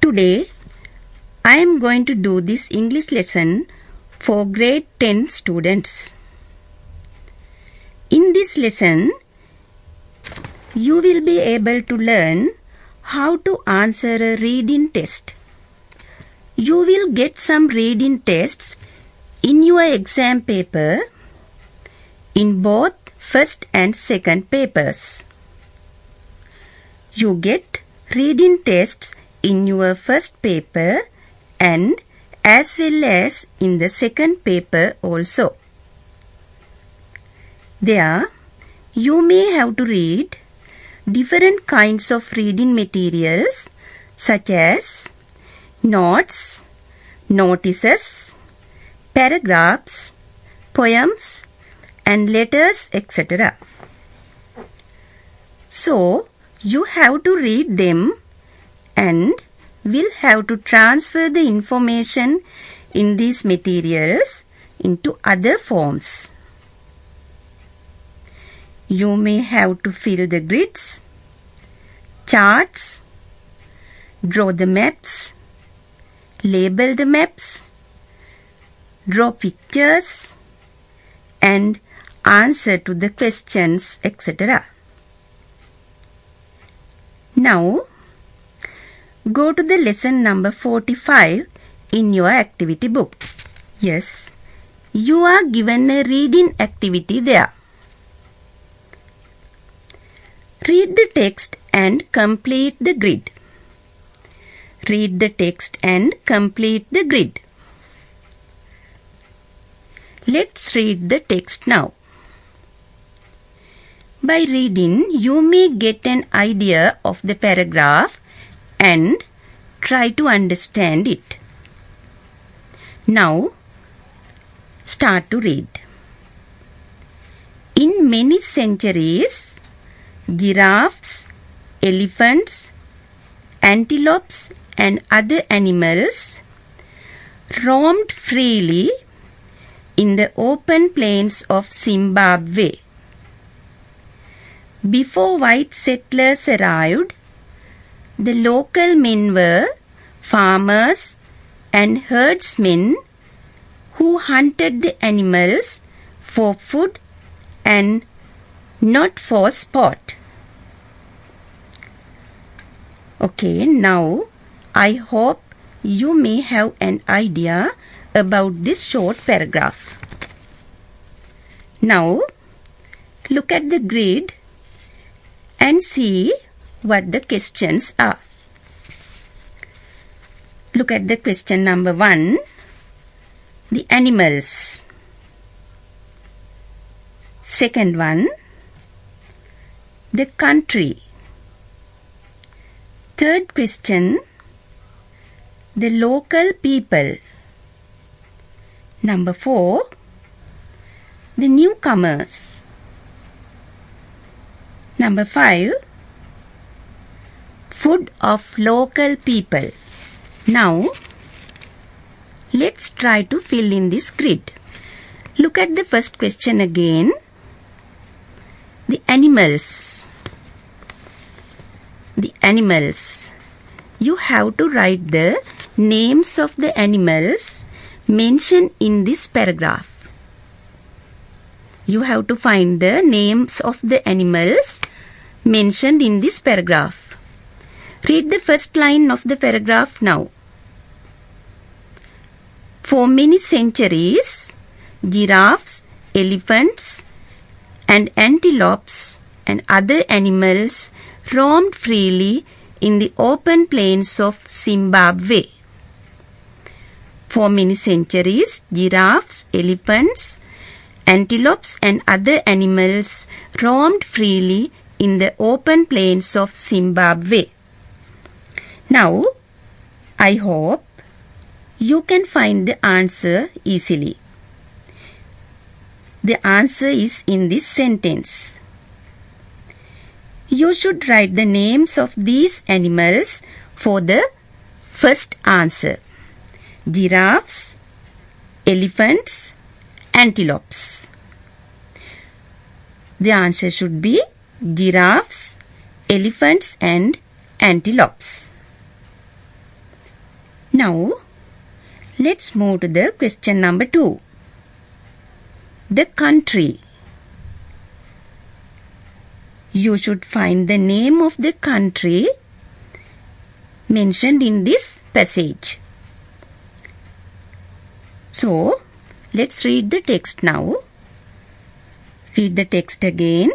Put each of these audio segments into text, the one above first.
Today, I am going to do this English lesson for grade 10 students. In this lesson, you will be able to learn how to answer a reading test. You will get some reading tests in your exam paper in both first and second papers. You get reading tests in your first paper and as well as in the second paper also. There, you may have to read different kinds of reading materials such as notes, notices, paragraphs, poems, and letters, etc. So, you have to read them and will have to transfer the information in these materials into other forms. You may have to fill the grids, charts, draw the maps, label the maps, draw pictures, and answer to the questions, etc. Now, go to the lesson number 45 in your activity book. Yes, you are given a reading activity there. Read the text and complete the grid. Read the text and complete the grid. Let's read the text now. By reading, you may get an idea of the paragraph and try to understand it. Now, start to read. In many centuries, giraffes, elephants, antelopes, and other animals roamed freely in the open plains of Zimbabwe. Before white settlers arrived, the local men were farmers and herdsmen who hunted the animals for food and not for sport. Okay, now I hope you may have an idea about this short paragraph. Now, look at the grid and see what the questions are. Look at the question number 1, the animals. Second one, the country. Third question, the local people. Number 4, the newcomers. Number 5, food of local people. Now, let's try to fill in this grid. Look at the first question again. The animals. The animals. You have to write the names of the animals mentioned in this paragraph. You have to find the names of the animals mentioned in this paragraph. Read the first line of the paragraph now. For many centuries, giraffes, elephants, and antelopes and other animals roamed freely in the open plains of Zimbabwe. For many centuries, giraffes, elephants, antelopes and other animals roamed freely in the open plains of Zimbabwe. Now, I hope you can find the answer easily. The answer is in this sentence. You should write the names of these animals for the first answer. Giraffes, elephants, antelopes. The answer should be giraffes, elephants and antelopes. Now, let's move to the question number 2. The country. You should find the name of the country mentioned in this passage. So, let's read the text now. Read the text again.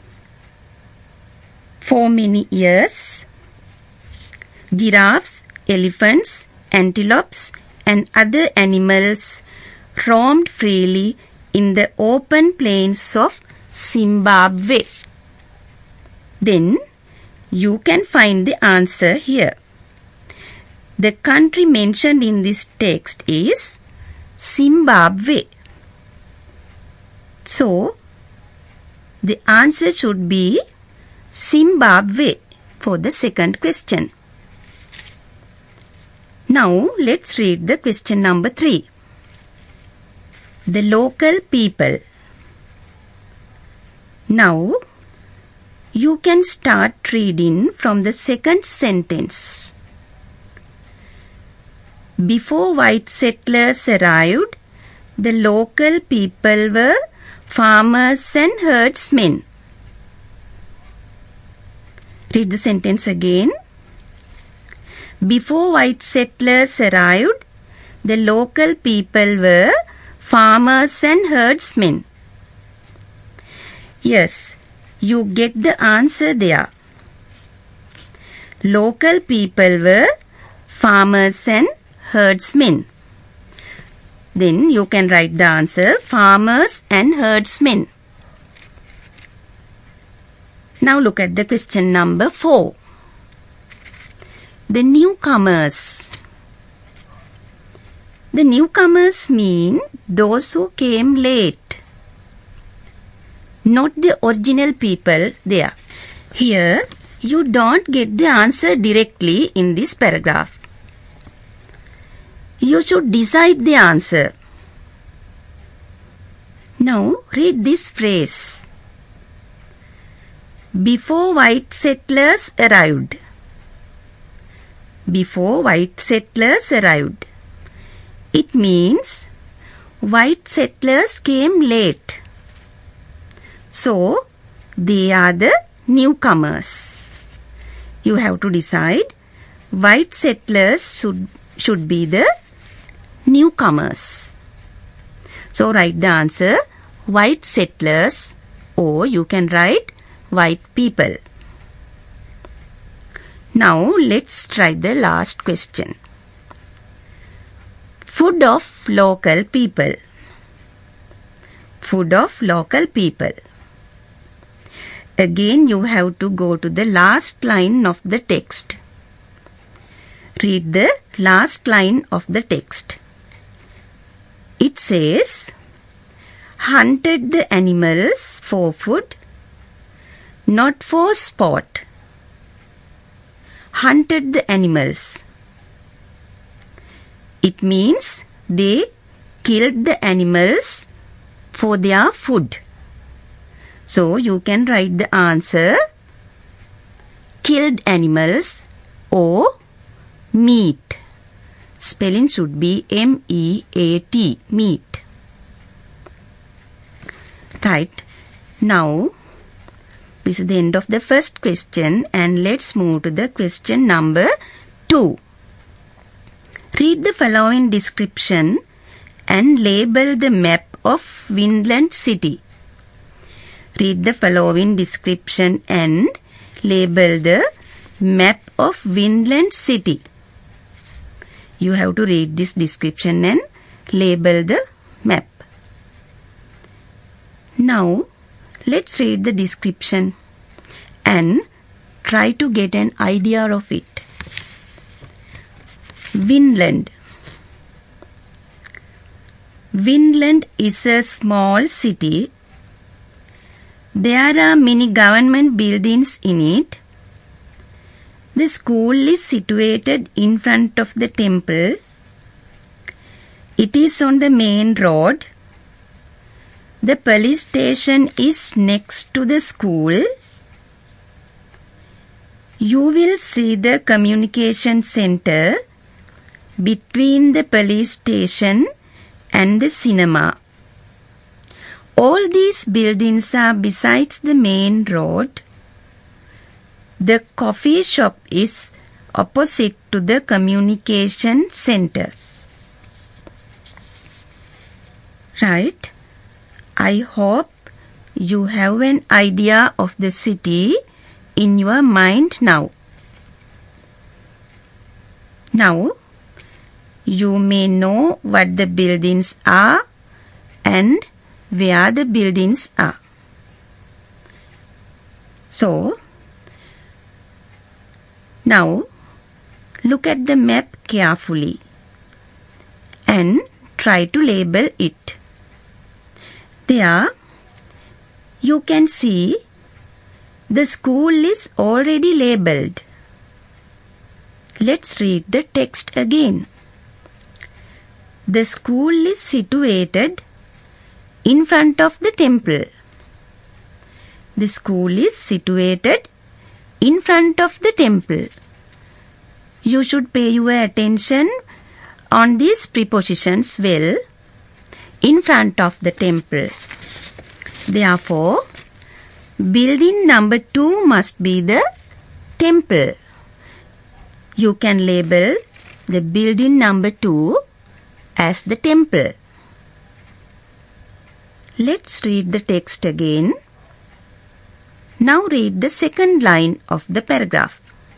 For many years, giraffes, elephants, antelopes, and other animals roamed freely in the open plains of Zimbabwe. Then, you can find the answer here. The country mentioned in this text is Zimbabwe. So, the answer should be Zimbabwe for the second question. Now, let's read the question number 3. The local people. Now, you can start reading from the second sentence. Before white settlers arrived, the local people were farmers and herdsmen. Read the sentence again. Before white settlers arrived, the local people were farmers and herdsmen. Yes, you get the answer there. Local people were farmers and herdsmen. Then you can write the answer farmers and herdsmen. Now look at the question number 4. The newcomers. The newcomers mean those who came late, not the original people there. Here, you don't get the answer directly in this paragraph. You should decide the answer. Now, read this phrase. Before white settlers arrived. Before white settlers arrived. It means white settlers came late. So, they are the newcomers. You have to decide white settlers should be the newcomers. So, write the answer white settlers, or you can write white people. Now, let's try the last question. Food of local people. Food of local people. Again, you have to go to the last line of the text. Read the last line of the text. It says, hunted the animals for food, not for sport. Hunted the animals. It means they killed the animals for their food. So you can write the answer killed animals or meat. Spelling should be M-E-A-T, meat. Right. Now, this is the end of the first question, and let's move to the question number 2. Read the following description and label the map of Vinland City. Read the following description and label the map of Vinland City. You have to read this description and label the map. Now, let's read the description and try to get an idea of it. Vinland. Vinland is a small city. There are many government buildings in it. The school is situated in front of the temple. It is on the main road. The police station is next to the school. You will see the communication center between the police station and the cinema. All these buildings are besides the main road. The coffee shop is opposite to the communication center. Right? I hope you have an idea of the city in your mind now. Now, you may know what the buildings are and where the buildings are. So, now look at the map carefully and try to label it. There you can see the school is already labeled. Let's read the text again. The school is situated in front of the temple. The school is situated in front of the temple. You should pay your attention on these prepositions well. In front of the temple. Therefore, building number 2 must be the temple. You can label the building number 2 as the temple. Let's read the text again. Now read the second line of the paragraph.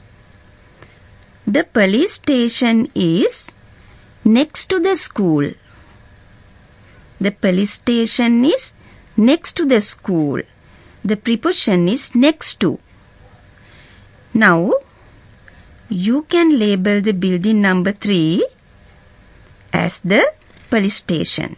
The police station is next to the school. The police station is next to the school. The preposition is next to. Now, you can label the building number 3 as the police station.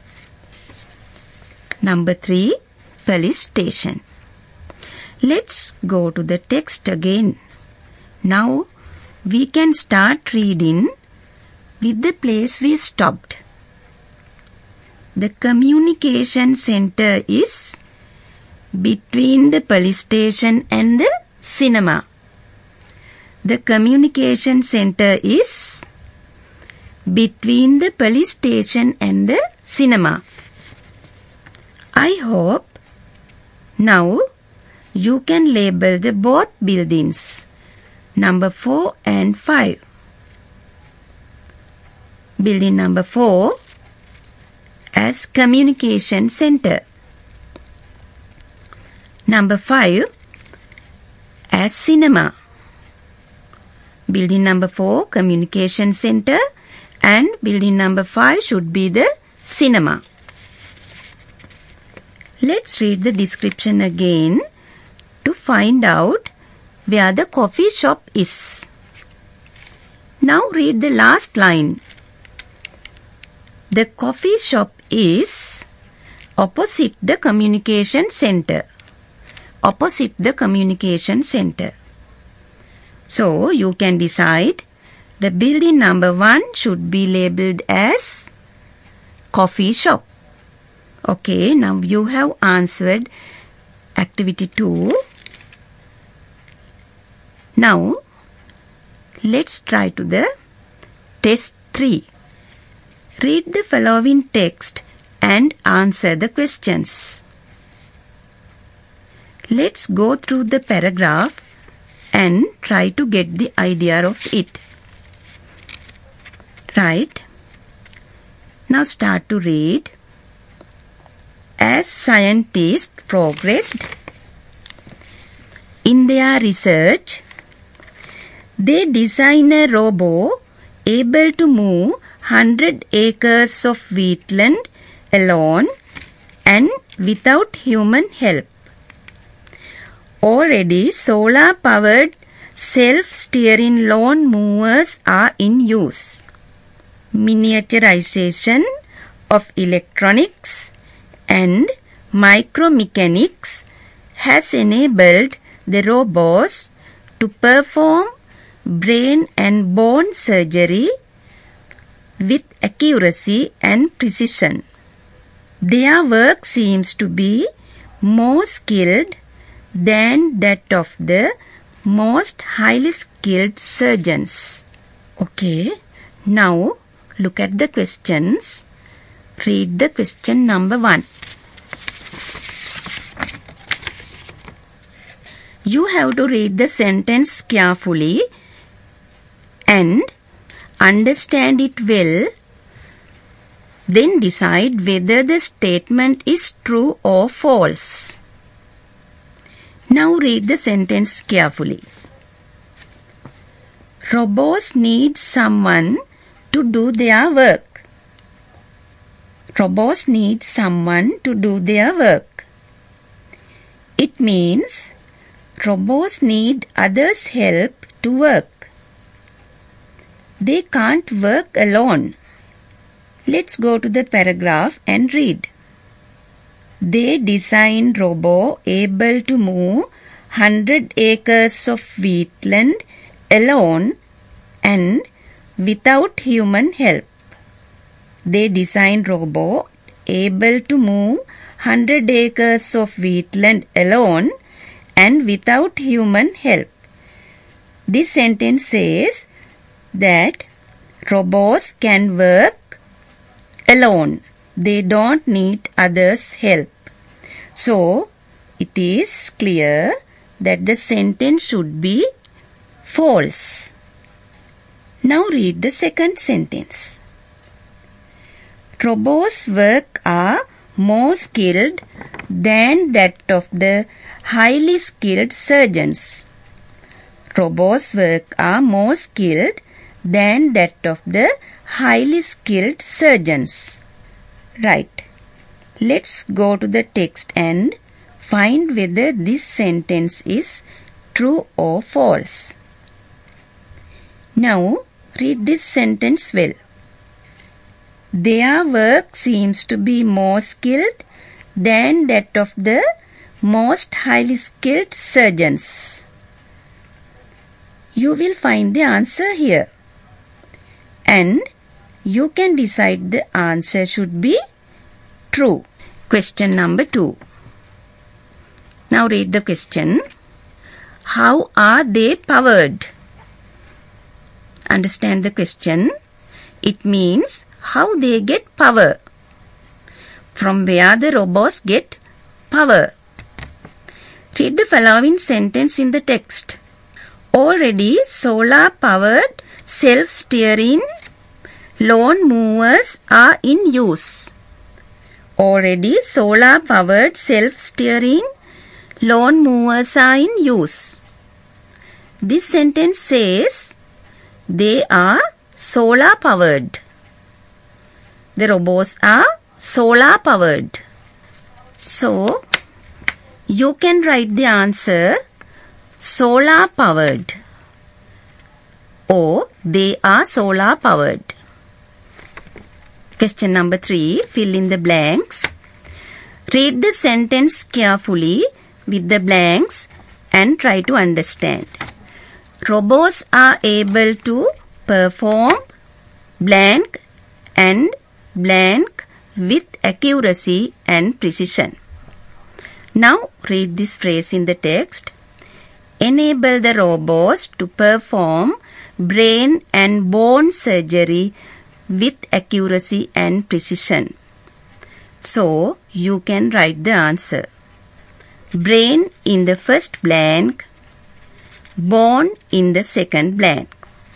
Number 3, police station. Let's go to the text again. Now, we can start reading with the place we stopped. The communication center is between the police station and the cinema. The communication center is between the police station and the cinema. I hope now you can label the both buildings, number 4 and 5. Building number 4 as communication center. Number 5 as cinema. Building number 4 communication center and building number 5 should be the cinema. Let's read the description again to find out where the coffee shop is. Now read the last line. The coffee shop is opposite the communication center. Opposite the communication center. So you can decide the building number 1 should be labeled as coffee shop. Okay, now you have answered activity 2. Now let's try to the test 3. Read the following text and answer the questions. Let's go through the paragraph and try to get the idea of it. Right? Now start to read. As scientists progressed in their research, they designed a robot able to move 100 acres of wheatland alone and without human help. Already solar-powered self-steering lawn movers are in use. Miniaturization of electronics and micromechanics has enabled the robots to perform brain and bone surgery with accuracy and precision. Their work seems to be more skilled than that of the most highly skilled surgeons. Okay, Now look at the questions. Read the question number 1. You have to read the sentence carefully and understand it well. Then decide whether the statement is true or false. Now read the sentence carefully. Robots need someone to do their work. Robots need someone to do their work. It means robots need others' help to work. They can't work alone. Let's go to the paragraph and read. They design robot able to move 100 acres of wheatland alone and without human help. They design robot able to move 100 acres of wheatland alone and without human help. This sentence says that robots can work alone. They don't need others' help. So, it is clear that the sentence should be false. Now read the second sentence. Robots' work are more skilled than that of the highly skilled surgeons. Robots' work are more skilled than that of the highly skilled surgeons. Right. Let's go to the text and find whether this sentence is true or false. Now read this sentence well. Their work seems to be more skilled than that of the most highly skilled surgeons. You will find the answer here. And you can decide the answer should be true. Question number 2. Now read the question. How are they powered? Understand the question. It means how they get power. From where the robots get power. Read the following sentence in the text. Already solar-powered self-steering lawn mowers are in use. Already solar-powered self-steering lawn mowers are in use. This sentence says they are solar-powered. The robots are solar-powered. So, you can write the answer solar-powered or they are solar-powered. Question number 3. Fill in the blanks. Read the sentence carefully with the blanks and try to understand. Robots are able to perform blank and blank with accuracy and precision. Now read this phrase in the text. Enable the robots to perform brain and bone surgery with accuracy and precision. So, you can write the answer. Brain in the first blank, bone in the second blank.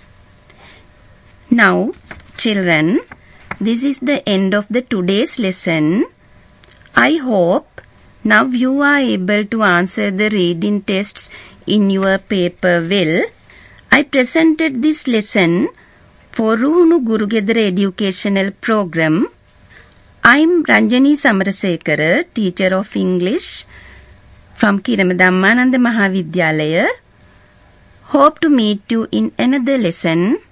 Now, children, this is the end of the today's lesson. I hope now you are able to answer the reading tests in your paper well. I presented this lesson for Ruhunu Gurugedara Educational Program. I am Ranjani Samarasekara, teacher of English from Kirama Dhammananda Mahavidyalaya. Hope to meet you in another lesson.